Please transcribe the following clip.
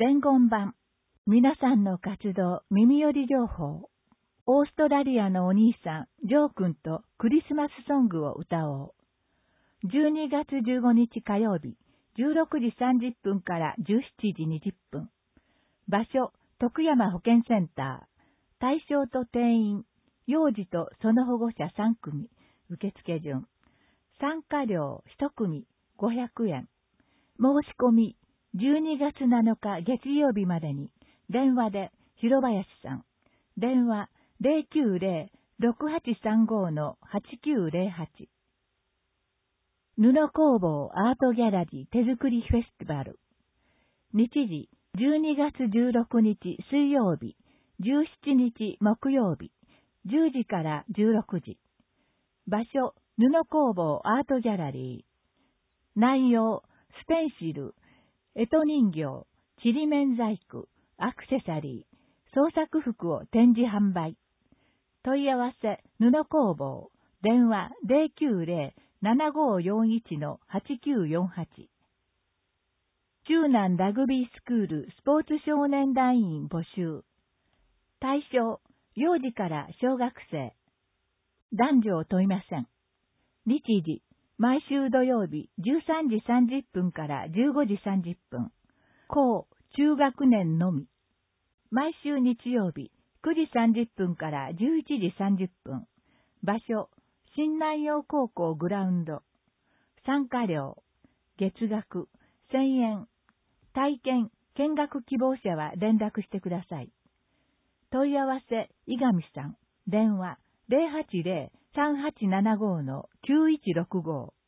伝言版。皆さんの活動、耳寄り情報。オーストラリアのお兄さん、ジョー君とクリスマスソングを歌おう。12月15日火曜日、16時30分から17時20分。場所、徳山保健センター。対象と定員、幼児とその保護者3組。受付順。参加料1組500円。申し込み、12月7日月曜日までに、電話で広林さん。電話 090-6835-8908。布工房アートギャラリー手作りフェスティバル。日時、12月16日水曜日、17日木曜日、10時から16時。場所、布工房アートギャラリー。内容、ステンシル、干支人形、ちりめん細工、アクセサリー、創作服を展示販売。問い合わせ、布工房、電話 090-7541-8948。中南ラグビースクールスポーツ少年団員募集。対象、幼児から小学生。男女を問いません。日時、毎週土曜日13時30分から15時30分。高・中学年のみ。毎週日曜日9時30分から11時30分。場所、新南陽高校グラウンド。参加料、月額1000円。体験、見学希望者は連絡してください。問い合わせ、伊上さん。電話、080-3875-9165。